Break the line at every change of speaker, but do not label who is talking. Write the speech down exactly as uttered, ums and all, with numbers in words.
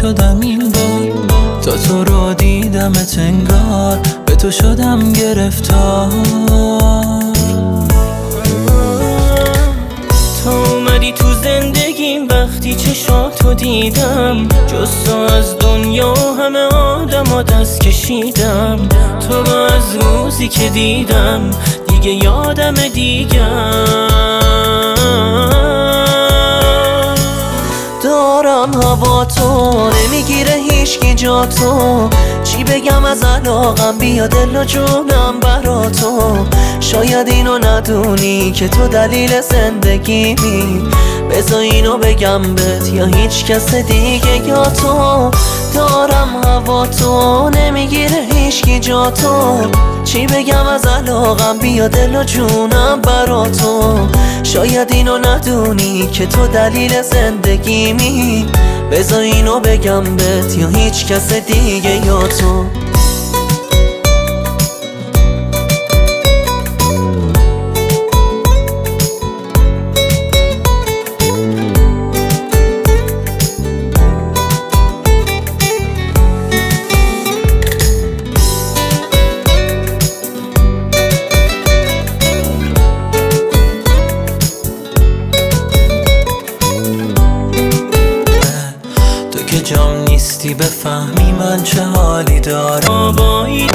شدم این بار، تا تو رو دیدمت انگار به تو شدم گرفتار.
تا اومدی تو زندگیم وقتی چشاتو دیدم، جز تو از دنیا همه آدم ها دست کشیدم. تو رو از روزی که دیدم دیگه یادم دیگم.
دارم هوا تو نمیگیره هیچکی جا تو، چی بگم از علاقم بیا دل و جونم برا تو. شاید اینو ندونی که تو دلیل زندگیمی، بذار اینو بگم بهت یا هیچ کس دیگه یا تو. دارم هوا تو نمیگیره هیچکی جا تو، چی بگم از علاقم بیا دل و جونم برا تو. شاید اینو ندونی که تو دلیل زندگیمی، بذار اینو بگم بهت یا هیچ کس دیگه یا تو.
که جام نیستی بفهمی من چه حالی دارم.